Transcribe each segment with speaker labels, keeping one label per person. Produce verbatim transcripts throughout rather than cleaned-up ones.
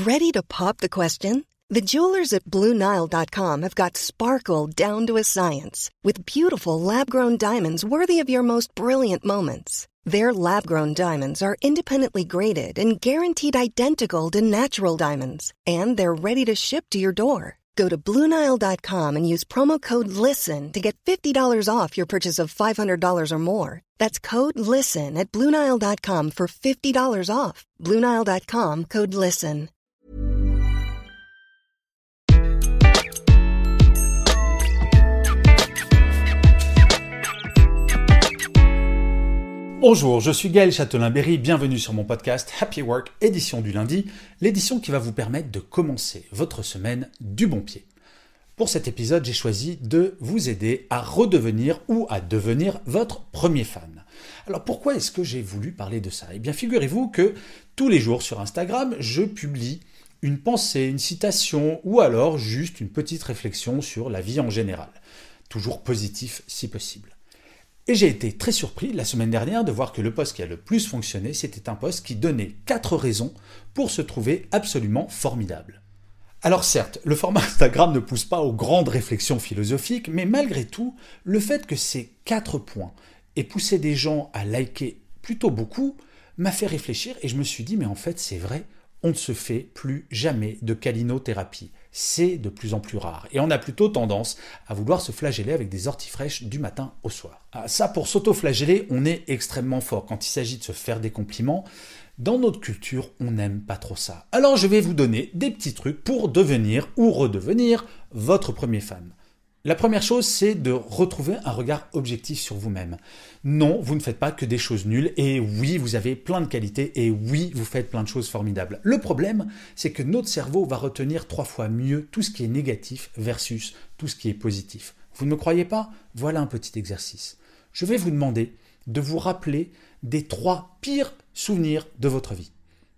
Speaker 1: Ready to pop the question? The jewelers at Blue Nile dot com have got sparkle down to a science with beautiful lab-grown diamonds worthy of your most brilliant moments. Their lab-grown diamonds are independently graded and guaranteed identical to natural diamonds, and they're ready to ship to your door. Go to Blue Nile dot com and use promo code LISTEN to get fifty dollars off your purchase of five hundred dollars or more. That's code LISTEN at Blue Nile dot com for fifty dollars off. Blue Nile dot com, code LISTEN.
Speaker 2: Bonjour, je suis Gaël Châtelain-Berry, bienvenue sur mon podcast Happy Work, édition du lundi, l'édition qui va vous permettre de commencer votre semaine du bon pied. Pour cet épisode, j'ai choisi de vous aider à redevenir ou à devenir votre premier fan. Alors pourquoi est-ce que j'ai voulu parler de ça ? Eh bien figurez-vous que tous les jours sur Instagram, je publie une pensée, une citation ou alors juste une petite réflexion sur la vie en général. Toujours positif si possible. Et j'ai été très surpris la semaine dernière de voir que le post qui a le plus fonctionné, c'était un post qui donnait quatre raisons pour se trouver absolument formidable. Alors certes, le format Instagram ne pousse pas aux grandes réflexions philosophiques, mais malgré tout, le fait que ces quatre points aient poussé des gens à liker plutôt beaucoup m'a fait réfléchir et je me suis dit mais en fait c'est vrai, on ne se fait plus jamais de calinothérapie. C'est de plus en plus rare. Et on a plutôt tendance à vouloir se flageller avec des orties fraîches du matin au soir. Ah, ça, pour s'auto-flageller, on est extrêmement fort. Quand il s'agit de se faire des compliments, dans notre culture, on n'aime pas trop ça. Alors je vais vous donner des petits trucs pour devenir ou redevenir votre premier fan. La première chose, c'est de retrouver un regard objectif sur vous-même. Non, vous ne faites pas que des choses nulles et oui, vous avez plein de qualités et oui, vous faites plein de choses formidables. Le problème, c'est que notre cerveau va retenir trois fois mieux tout ce qui est négatif versus tout ce qui est positif. Vous ne me croyez pas ? Voilà un petit exercice. Je vais vous demander de vous rappeler des trois pires souvenirs de votre vie.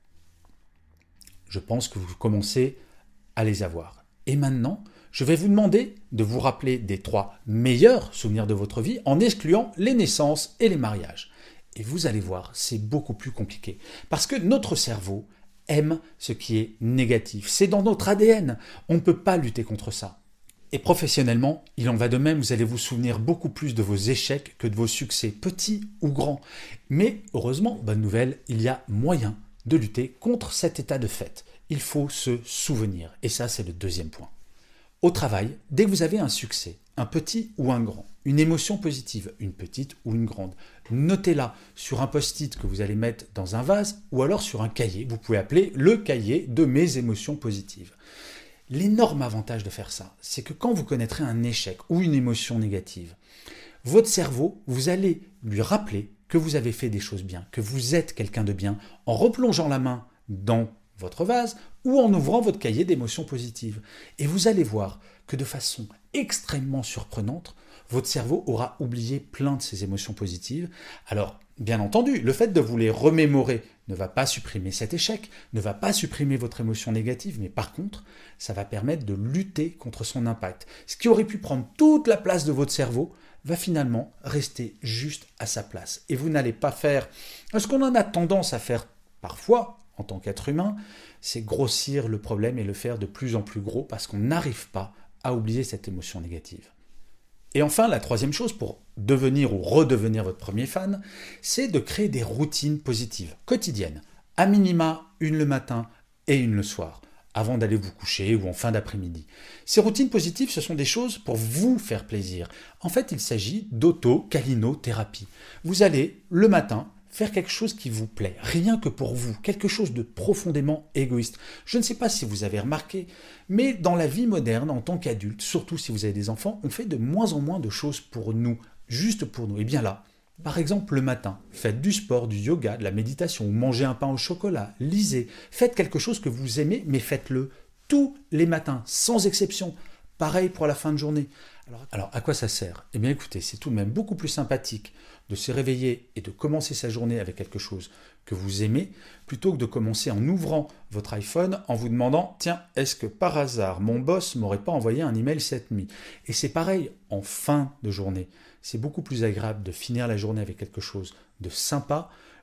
Speaker 2: Je pense que vous commencez à les avoir. Et maintenant, je vais vous demander de vous rappeler des trois meilleurs souvenirs de votre vie en excluant les naissances et les mariages. Et vous allez voir, c'est beaucoup plus compliqué. Parce que notre cerveau aime ce qui est négatif. C'est dans notre A D N. On ne peut pas lutter contre ça. Et professionnellement, il en va de même. Vous allez vous souvenir beaucoup plus de vos échecs que de vos succès, petits ou grands. Mais heureusement, bonne nouvelle, il y a moyen de lutter contre cet état de fait. Il faut se souvenir. Et ça, c'est le deuxième point. Au travail, dès que vous avez un succès, un petit ou un grand, une émotion positive, une petite ou une grande, notez-la sur un post-it que vous allez mettre dans un vase ou alors sur un cahier. Vous pouvez appeler le cahier de mes émotions positives. L'énorme avantage de faire ça, c'est que quand vous connaîtrez un échec ou une émotion négative, votre cerveau, vous allez lui rappeler que vous avez fait des choses bien, que vous êtes quelqu'un de bien, en replongeant la main dans votre vase ou en ouvrant votre cahier d'émotions positives. Et vous allez voir que de façon extrêmement surprenante, votre cerveau aura oublié plein de ces émotions positives. Alors, bien entendu, le fait de vous les remémorer ne va pas supprimer cet échec, ne va pas supprimer votre émotion négative, mais par contre, ça va permettre de lutter contre son impact. Ce qui aurait pu prendre toute la place de votre cerveau va finalement rester juste à sa place. Et vous n'allez pas faire ce qu'on en a tendance à faire parfois, en tant qu'être humain, c'est grossir le problème et le faire de plus en plus gros parce qu'on n'arrive pas à oublier cette émotion négative. Et enfin, la troisième chose pour devenir ou redevenir votre premier fan, c'est de créer des routines positives, quotidiennes, à minima une le matin et une le soir, avant d'aller vous coucher ou en fin d'après-midi. Ces routines positives, ce sont des choses pour vous faire plaisir. En fait, il s'agit d'auto-calinothérapie. Vous allez, le matin, faire quelque chose qui vous plaît, rien que pour vous, quelque chose de profondément égoïste. Je ne sais pas si vous avez remarqué, mais dans la vie moderne, en tant qu'adulte, surtout si vous avez des enfants, on fait de moins en moins de choses pour nous, juste pour nous. Et bien là, par exemple le matin, faites du sport, du yoga, de la méditation, ou mangez un pain au chocolat, lisez, faites quelque chose que vous aimez, mais faites-le tous les matins, sans exception. Pareil pour la fin de journée. Alors, alors à quoi ça sert ? Eh bien écoutez, c'est tout de même beaucoup plus sympathique de se réveiller et de commencer sa journée avec quelque chose que vous aimez, plutôt que de commencer en ouvrant votre iPhone en vous demandant « Tiens, est-ce que par hasard, mon boss m'aurait pas envoyé un email cette nuit ?» Et c'est pareil en fin de journée. C'est beaucoup plus agréable de finir la journée avec quelque chose de sympa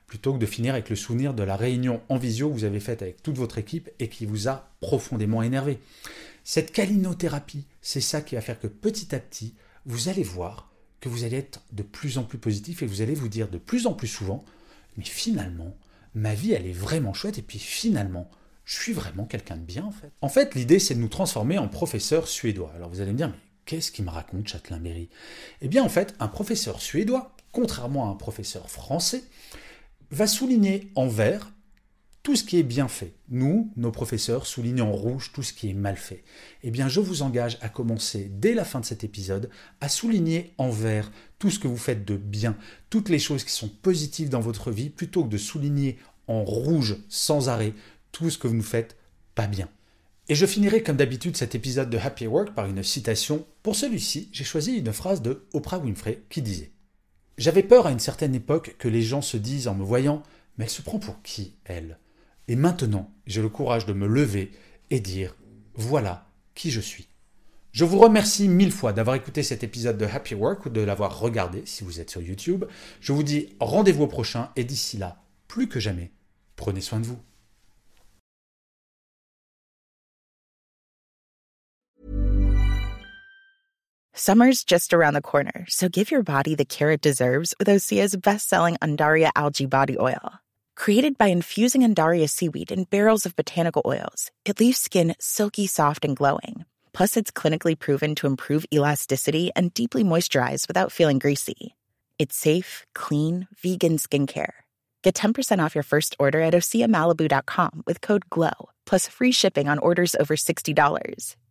Speaker 2: plutôt que de finir avec le souvenir de la réunion en visio que vous avez faite avec toute votre équipe et qui vous a profondément énervé. Cette calinothérapie, c'est ça qui va faire que petit à petit, vous allez voir que vous allez être de plus en plus positif et que vous allez vous dire de plus en plus souvent « mais finalement, ma vie, elle est vraiment chouette et puis finalement, je suis vraiment quelqu'un de bien en fait. » En fait, l'idée, c'est de nous transformer en professeurs suédois. Alors vous allez me dire « mais qu'est-ce qu'il me raconte, Châtelain-Berry ?» Eh bien en fait, un professeur suédois, contrairement à un professeur français, va souligner en vert tout ce qui est bien fait. Nous, nos professeurs, soulignent en rouge tout ce qui est mal fait. Eh bien, je vous engage à commencer dès la fin de cet épisode à souligner en vert tout ce que vous faites de bien, toutes les choses qui sont positives dans votre vie, plutôt que de souligner en rouge sans arrêt tout ce que vous ne faites pas bien. Et je finirai comme d'habitude cet épisode de Happy Work par une citation. Pour celui-ci, j'ai choisi une phrase de Oprah Winfrey qui disait « J'avais peur à une certaine époque que les gens se disent en me voyant « mais elle se prend pour qui, elle ?» Et maintenant, j'ai le courage de me lever et dire « voilà qui je suis ». Je vous remercie mille fois d'avoir écouté cet épisode de Happy Work ou de l'avoir regardé si vous êtes sur YouTube. Je vous dis rendez-vous au prochain et d'ici là, plus que jamais, prenez soin de vous.
Speaker 3: Summer's just around the corner, so give your body the care it deserves with Osea's best-selling Undaria Algae Body Oil. Created by infusing Undaria seaweed in barrels of botanical oils, it leaves skin silky soft and glowing. Plus, it's clinically proven to improve elasticity and deeply moisturize without feeling greasy. It's safe, clean, vegan skincare. Get ten percent off your first order at osea malibu dot com with code GLOW, plus free shipping on orders over sixty dollars.